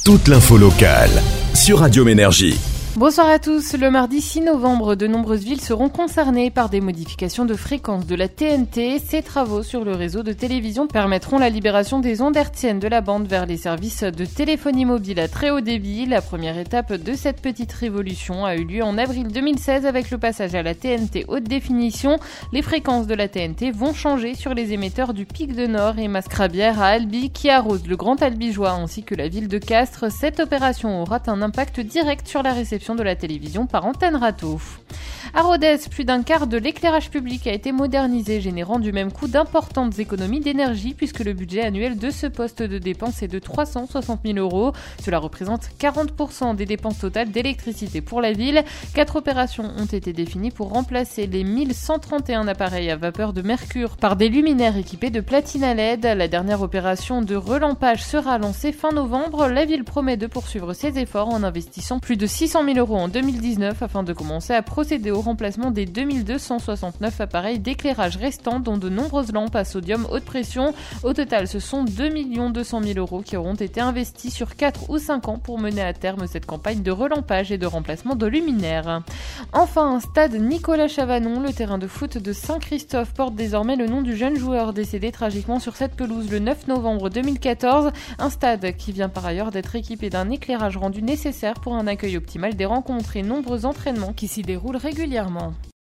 toute l'info locale sur Radio Ménergie. Bonsoir à tous. Le mardi 6 novembre, de nombreuses villes seront concernées par des modifications de fréquence de la TNT. Ces travaux sur le réseau de télévision permettront la libération des ondes hertziennes de la bande vers les services de téléphonie mobile à très haut débit. La première étape de cette petite révolution a eu lieu en avril 2016 avec le passage à la TNT haute définition. Les fréquences de la TNT vont changer sur les émetteurs du Pic de Nord et Mascrabière à Albi qui arrosent le Grand Albigeois ainsi que la ville de Castres. Cette opération aura un impact direct sur la réception de la télévision par antenne râteau. À Rodez, plus d'un quart de l'éclairage public a été modernisé, générant du même coup d'importantes économies d'énergie puisque le budget annuel de ce poste de dépense est de 360 000 €. Cela représente 40% des dépenses totales d'électricité pour la ville. 4 opérations ont été définies pour remplacer les 1131 appareils à vapeur de mercure par des luminaires équipés de platine à LED. La dernière opération de relampage sera lancée fin novembre. La ville promet de poursuivre ses efforts en investissant plus de 600 000 € en 2019 afin de commencer à procéder au remplacement des 2269 appareils d'éclairage restants dont de nombreuses lampes à sodium haute pression. Au total, ce sont 2 200 000 € qui auront été investis sur 4 ou 5 ans pour mener à terme cette campagne de relampage et de remplacement de luminaires. Enfin, un stade Nicolas Chavanon, le terrain de foot de Saint-Christophe porte désormais le nom du jeune joueur décédé tragiquement sur cette pelouse le 9 novembre 2014. Un stade qui vient par ailleurs d'être équipé d'un éclairage rendu nécessaire pour un accueil optimal des rencontres et nombreux entraînements qui s'y déroulent régulièrement.